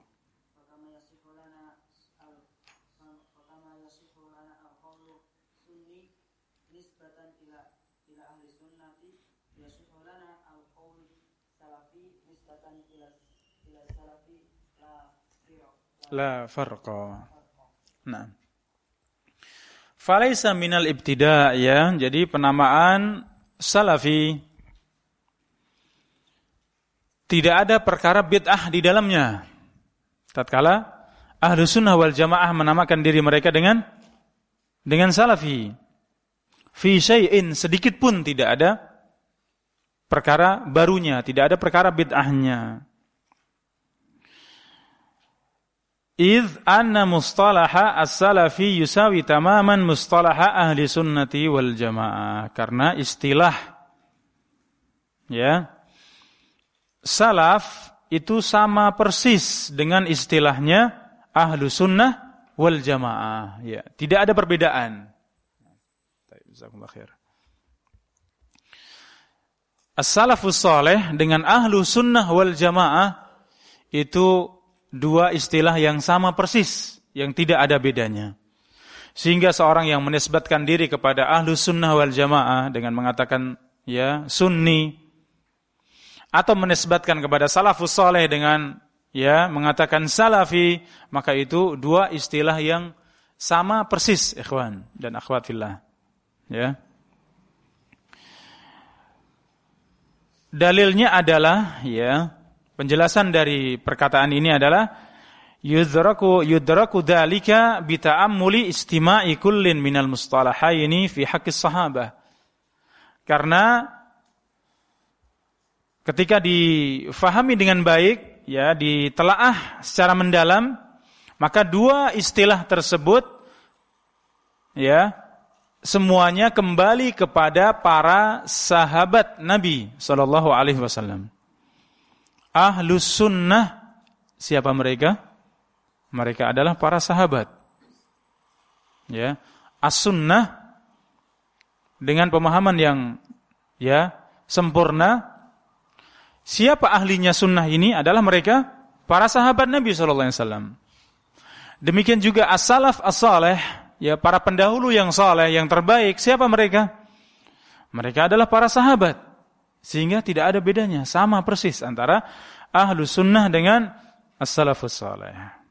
la farqa. Nah, falaisa minal ibtida' ya. Jadi penamaan salafi tidak ada perkara bid'ah di dalamnya. Tatkala Ahlus Sunnah wal Jamaah menamakan diri mereka dengan salafi, fi syai'in sedikit pun tidak ada perkara barunya, tidak ada perkara bid'ahnya. Idz anna mustalaha as-salafi yusawi tamaman mustalaha ahli sunnati wal jamaah. Karena istilah ya salaf itu sama persis dengan istilahnya ahlu sunnah wal jamaah. Ya, tidak ada perbedaan. Jazakumullah khair. As-salafus saleh dengan ahlu sunnah wal jamaah itu dua istilah yang sama persis, yang tidak ada bedanya. Sehingga seorang yang menisbatkan diri kepada ahlu sunnah wal jamaah dengan mengatakan ya sunni, atau menisbatkan kepada salafus saleh dengan ya mengatakan salafi, maka itu dua istilah yang sama persis, ikhwan dan akhwat fillah. Ya. Dalilnya adalah ya penjelasan dari perkataan ini adalah yudraku dzalika bi ta'ammuli istima'i kullin minal mustalahaini fi haqqis sahabah. Karena ketika difahami dengan baik, ya, ditelaah secara mendalam, maka dua istilah tersebut ya semuanya kembali kepada para sahabat Nabi sallallahu alaihi wasallam. Ahlus sunnah siapa mereka? Mereka adalah para sahabat. Ya, as-sunnah dengan pemahaman yang ya sempurna. Siapa ahlinya sunnah ini adalah mereka para sahabat Nabi sallallahu alaihi wasallam. Demikian juga as-salaf as-saleh, ya para pendahulu yang saleh, yang terbaik, siapa mereka? Mereka adalah para sahabat. Sehingga tidak ada bedanya, sama persis antara ahlu sunnah dengan as-salafus saleh.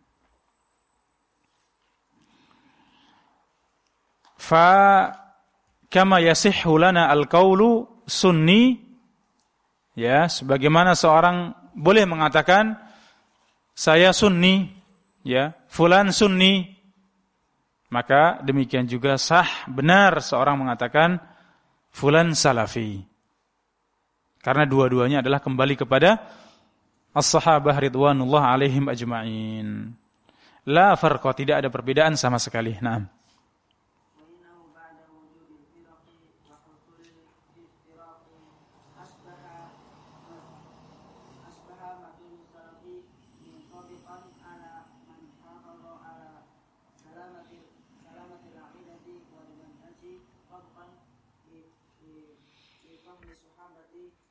Fa kama yasihhu lana al-qaulu sunni, ya sebagaimana seorang boleh mengatakan saya sunni, ya fulan sunni, maka demikian juga sah benar seorang mengatakan fulan salafi. Karena dua-duanya adalah kembali kepada as-sahabah ridwanullah alaihim ajma'in. La farqa, tidak ada perbedaan sama sekali. Naam.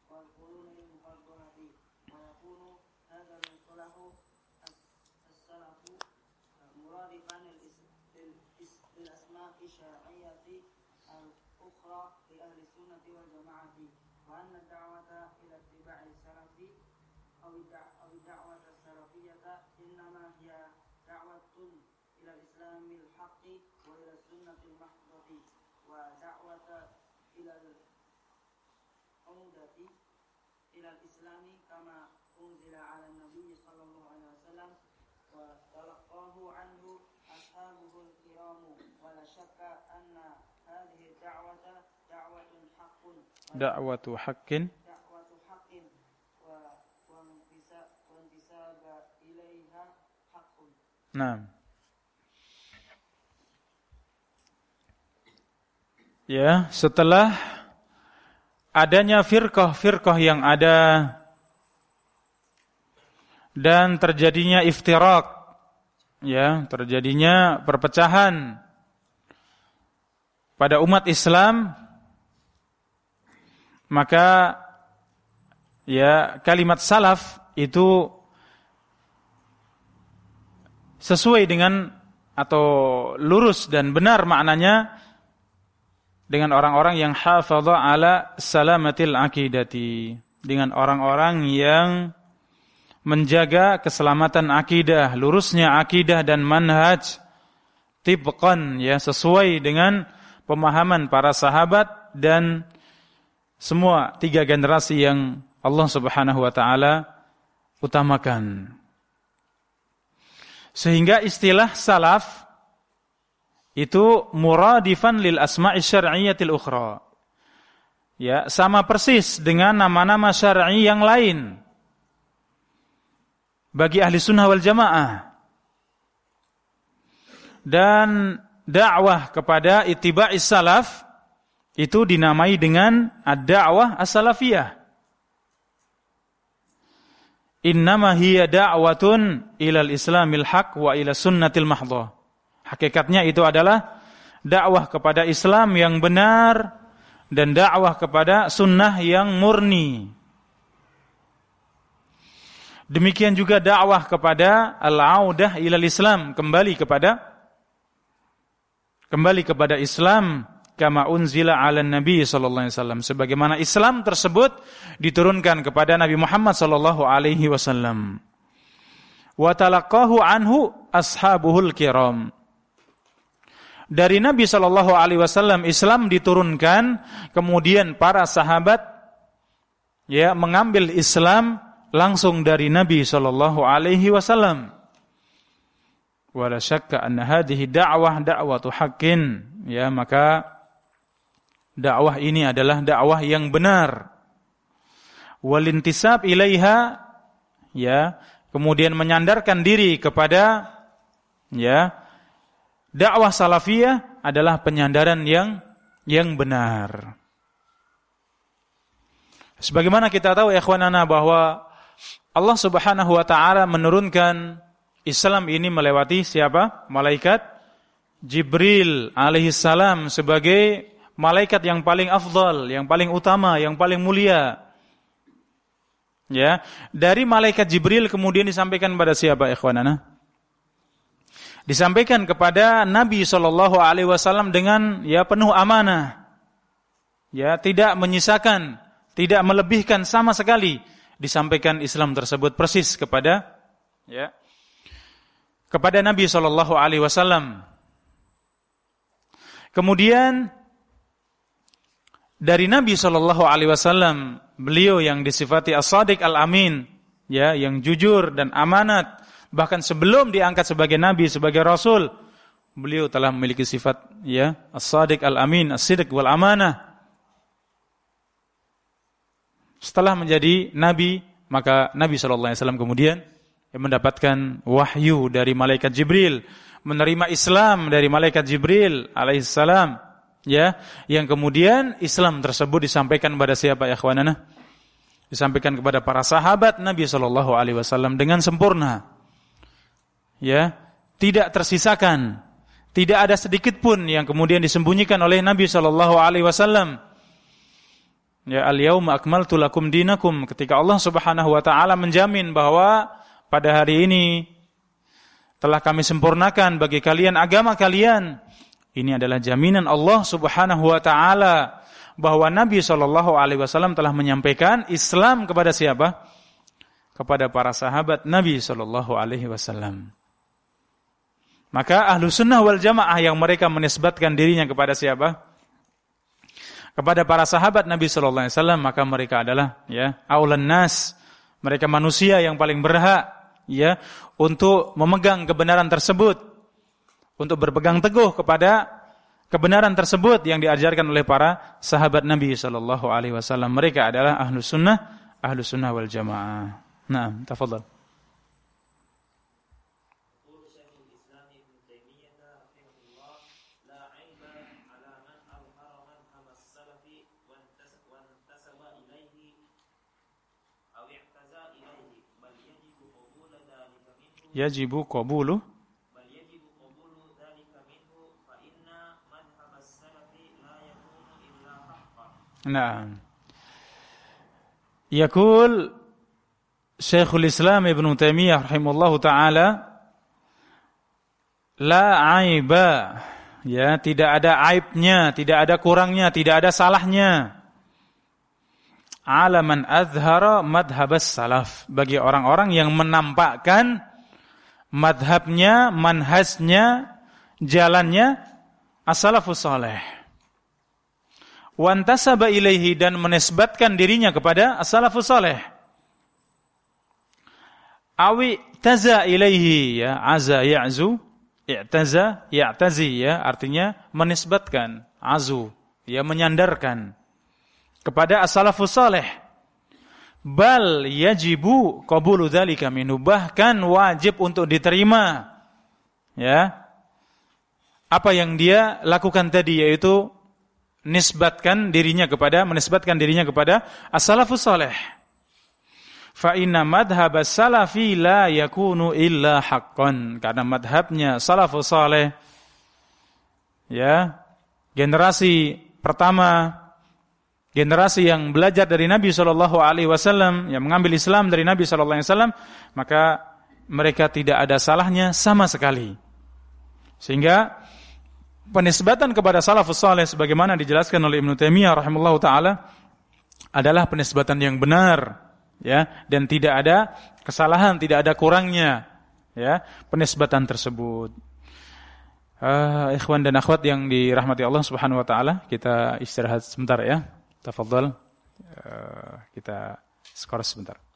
والقرون المفضلة ويكون هذا المصطلح السلف مرادفا للأسماء الشرعية الأخرى لأهل السنة والجماعة وأن الدعوة إلى اتباع السلف أو الدعوة السلفية إنما هي دعوة إلى الإسلام الحق وإلى السنة المحضة ودعوة إلى العودة إلى الإسلام كما أنزل على النبي صلى الله عليه وسلم وتلقاه عنه أصحابه الكرام ولا شك أن هذه الدعوة دعوة حق وانتساب إليها حق. Nah. Ya, setelah adanya firqah-firqah yang ada dan terjadinya iftirak, ya, terjadinya perpecahan pada umat Islam, maka ya kalimat salaf itu sesuai dengan atau lurus dan benar maknanya dengan orang-orang yang hafadha ala salamatil aqidati, dengan orang-orang yang menjaga keselamatan akidah, lurusnya akidah dan manhaj tibqan, ya, sesuai dengan pemahaman para sahabat dan semua 3 generasi yang Allah Subhanahu wa taala utamakan. Sehingga istilah salaf itu muradifan lil asma'i syar'iyyatil ukhra. Ya, sama persis dengan nama-nama syar'i yang lain bagi ahli sunnah wal jamaah. Dan dakwah kepada ittiba'is salaf itu dinamai dengan ad-da'wah as-salafiyah. Innama hiya da'watun ilal islamil haq wa ila sunnatil mahdhah. Hakikatnya itu adalah dakwah kepada Islam yang benar dan dakwah kepada sunnah yang murni. Demikian juga dakwah kepada al-audah ilal Islam, kembali kepada Islam kama unzila 'alan nabi sallallahu alaihi wasallam, sebagaimana Islam tersebut diturunkan kepada Nabi Muhammad sallallahu alaihi wasallam. Wa talaqahu anhu ashabuhul kiram. Dari Nabi sallallahu alaihi wasallam Islam diturunkan, kemudian para sahabat ya mengambil Islam langsung dari Nabi sallallahu alaihi wasallam. Wa la syakka anna hadhihi da'watu haqqin, ya, maka dakwah ini adalah dakwah yang benar. Walintisab ilaiha, ya, kemudian menyandarkan diri kepada, ya, dakwah salafiyah adalah penyandaran yang benar. Sebagaimana kita tahu ya ikhwanana bahwa Allah Subhanahu wa taala menurunkan Islam ini melewati siapa? Malaikat Jibril alaihi salam sebagai malaikat yang paling afdal, yang paling utama, yang paling mulia. Ya, dari malaikat Jibril kemudian disampaikan pada siapa ikhwanana? Disampaikan kepada Nabi sallallahu alaihi wasallam dengan ya penuh amanah. Ya, tidak menyisakan, tidak melebihkan sama sekali. Disampaikan Islam tersebut persis kepada Nabi sallallahu alaihi wasallam. Kemudian dari Nabi sallallahu alaihi wasallam, beliau yang disifati as-sadiq al-amin, ya, yang jujur dan amanat, bahkan sebelum diangkat sebagai nabi, sebagai rasul, beliau telah memiliki sifat ya as-sadiq al-amin, as-sidq wal amanah. Setelah menjadi nabi, maka Nabi sallallahu alaihi wasallam kemudian mendapatkan wahyu dari malaikat Jibril, menerima Islam dari malaikat Jibril alaihissalam, ya, yang kemudian Islam tersebut disampaikan kepada siapa ya ikhwanana? Disampaikan kepada para sahabat Nabi sallallahu alaihi wasallam dengan sempurna. Ya, tidak tersisakan, tidak ada sedikit pun yang kemudian disembunyikan oleh Nabi sallallahu alaihi wasallam. Ya, al-yauma akmaltu lakum dinakum, ketika Allah Subhanahu wa taala menjamin bahwa pada hari ini telah kami sempurnakan bagi kalian agama kalian. Ini adalah jaminan Allah Subhanahu wa taala bahwa Nabi sallallahu alaihi wasallam telah menyampaikan Islam kepada siapa? Kepada para sahabat Nabi sallallahu alaihi wasallam. Maka ahlu sunnah wal jamaah yang mereka menisbatkan dirinya kepada siapa? Kepada para sahabat Nabi sallallahu alaihi wasallam, maka mereka adalah ya aulan nas, mereka manusia yang paling berhak ya untuk memegang kebenaran tersebut, untuk berpegang teguh kepada kebenaran tersebut yang diajarkan oleh para sahabat Nabi sallallahu alaihi wasallam. Mereka adalah ahlu sunnah wal jamaah. Naam, tafadhal. Yajibu qabulu Naam. Yaqul Syekhul Islam Ibnu Taimiyah rahimahullahu taala, la aiba, ya, tidak ada aibnya, tidak ada kurangnya, tidak ada salahnya. Ala man azhara madhhabas salaf, bagi orang-orang yang menampakkan madhabnya, manhajnya, jalannya as-salafus saleh. Wantasaba ilaihi, dan menisbatkan dirinya kepada as-salafus saleh. Awi taza ilaihi, ya, aza ya'zu, i'taza ya'tazi, ya, artinya menisbatkan, azu, ya, menyandarkan kepada as-salafus saleh. Bal yajibu qabulu dzalika minhu, bahkan wajib untuk diterima ya apa yang dia lakukan tadi, yaitu menisbatkan dirinya kepada as-salafus saleh. Fa inna madhhabas salafi la yakunu illa haqqan, karena madhabnya salafus saleh ya, generasi pertama, generasi yang belajar dari Nabi sallallahu alaihi wasallam, yang mengambil Islam dari Nabi sallallahu alaihi wasallam, maka mereka tidak ada salahnya sama sekali. Sehingga penisbatan kepada salafus saleh sebagaimana dijelaskan oleh Ibnu Taimiyah rahimahullahu taala adalah penisbatan yang benar ya, dan tidak ada kesalahan, tidak ada kurangnya ya penisbatan tersebut. Ikhwan dan akhwat yang dirahmati Allah Subhanahu wa taala, kita istirahat sebentar ya. Tafadhal, kita skor sebentar.